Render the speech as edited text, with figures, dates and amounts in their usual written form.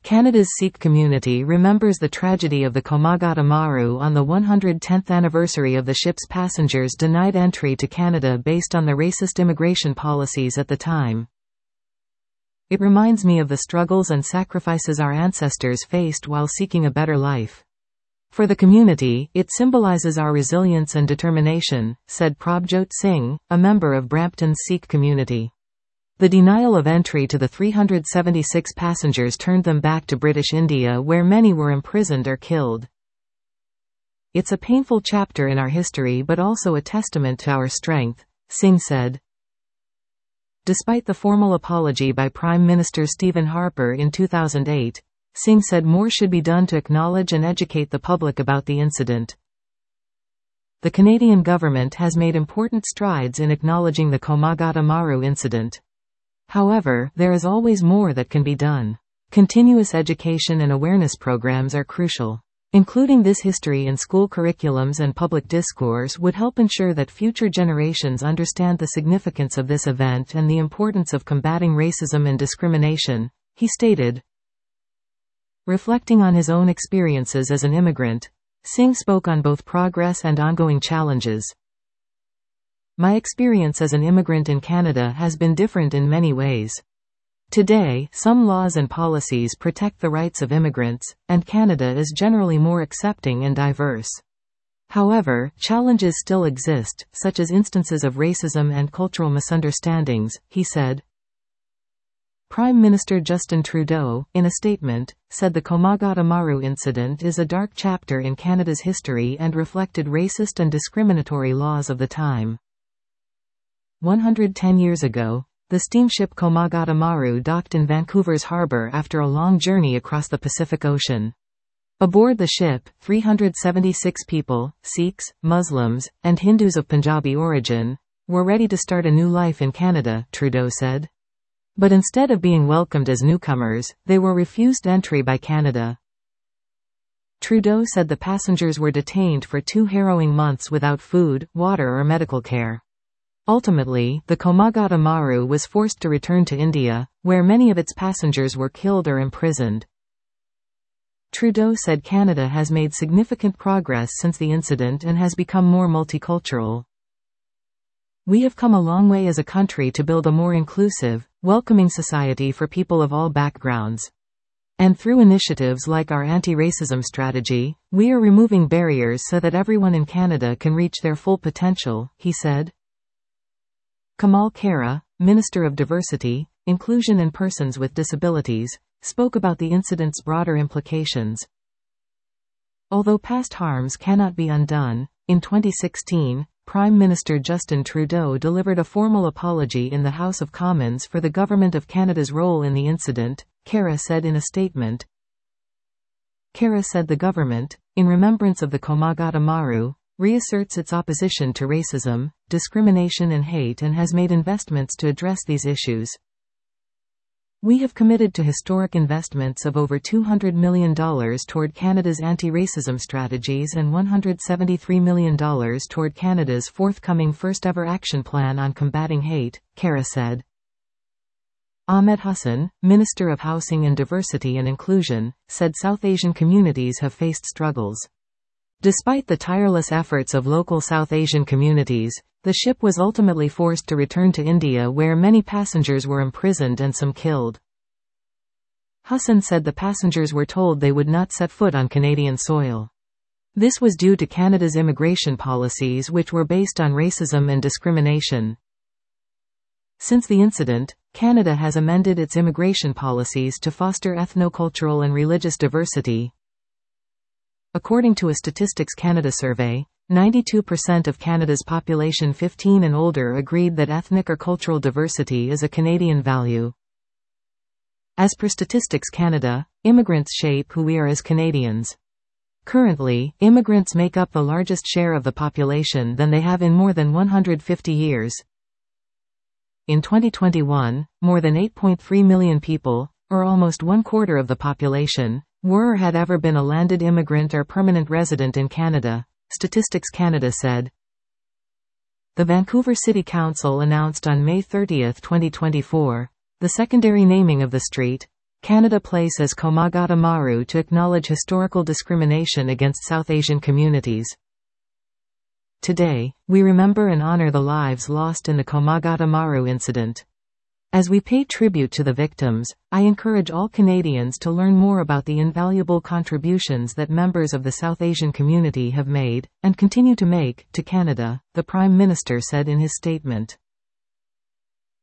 Canada's Sikh community remembers the tragedy of the Komagata Maru on the 110th anniversary of the ship's passengers denied entry to Canada based on the racist immigration policies at the time. It reminds me of the struggles and sacrifices our ancestors faced while seeking a better life. For the community, it symbolizes our resilience and determination, said Prabjot Singh, a member of Brampton's Sikh community. The denial of entry to the 376 passengers turned them back to British India, where many were imprisoned or killed. It's a painful chapter in our history but also a testament to our strength, Singh said. Despite the formal apology by Prime Minister Stephen Harper in 2008, Singh said more should be done to acknowledge and educate the public about the incident. The Canadian government has made important strides in acknowledging the Komagata Maru incident. However, there is always more that can be done. Continuous education and awareness programs are crucial. Including this history in school curriculums and public discourse would help ensure that future generations understand the significance of this event and the importance of combating racism and discrimination, he stated. Reflecting on his own experiences as an immigrant, Singh spoke on both progress and ongoing challenges. My experience as an immigrant in Canada has been different in many ways. Today, some laws and policies protect the rights of immigrants, and Canada is generally more accepting and diverse. However, challenges still exist, such as instances of racism and cultural misunderstandings, he said. Prime Minister Justin Trudeau, in a statement, said the Komagata Maru incident is a dark chapter in Canada's history and reflected racist and discriminatory laws of the time. 110 years ago, the steamship Komagata Maru docked in Vancouver's harbour after a long journey across the Pacific Ocean. Aboard the ship, 376 people, Sikhs, Muslims, and Hindus of Punjabi origin, were ready to start a new life in Canada, Trudeau said. But instead of being welcomed as newcomers, they were refused entry by Canada. Trudeau said the passengers were detained for 2 harrowing months without food, water or medical care. Ultimately, the Komagata Maru was forced to return to India, where many of its passengers were killed or imprisoned. Trudeau said Canada has made significant progress since the incident and has become more multicultural. We have come a long way as a country to build a more inclusive, welcoming society for people of all backgrounds. And through initiatives like our anti-racism strategy, we are removing barriers so that everyone in Canada can reach their full potential, he said. Kamal Khera, Minister of Diversity, Inclusion and Persons with Disabilities, spoke about the incident's broader implications. Although past harms cannot be undone, in 2016, Prime Minister Justin Trudeau delivered a formal apology in the House of Commons for the Government of Canada's role in the incident, Khera said in a statement. Khera said the government, in remembrance of the Komagata Maru, reasserts its opposition to racism, discrimination and hate and has made investments to address these issues. We have committed to historic investments of over $200 million toward Canada's anti-racism strategies and $173 million toward Canada's forthcoming first-ever action plan on combating hate, Khera said. Ahmed Hassan, Minister of Housing and Diversity and Inclusion, said South Asian communities have faced struggles. Despite the tireless efforts of local South Asian communities, the ship was ultimately forced to return to India where many passengers were imprisoned and some killed. Hassan said the passengers were told they would not set foot on Canadian soil. This was due to Canada's immigration policies which were based on racism and discrimination. Since the incident, Canada has amended its immigration policies to foster ethnocultural and religious diversity. According to a Statistics Canada survey, 92% of Canada's population 15 and older agreed that ethnic or cultural diversity is a Canadian value. As per Statistics Canada, immigrants shape who we are as Canadians. Currently, immigrants make up the largest share of the population than they have in more than 150 years. In 2021, more than 8.3 million people, or almost 1/4 of the population, were or had ever been a landed immigrant or permanent resident in Canada, Statistics Canada said. The Vancouver City Council announced on May 30, 2024, the secondary naming of the street, Canada places Komagata Maru to acknowledge historical discrimination against South Asian communities. Today, we remember and honor the lives lost in the Komagata Maru incident. As we pay tribute to the victims, I encourage all Canadians to learn more about the invaluable contributions that members of the South Asian community have made, and continue to make, to Canada, the Prime Minister said in his statement.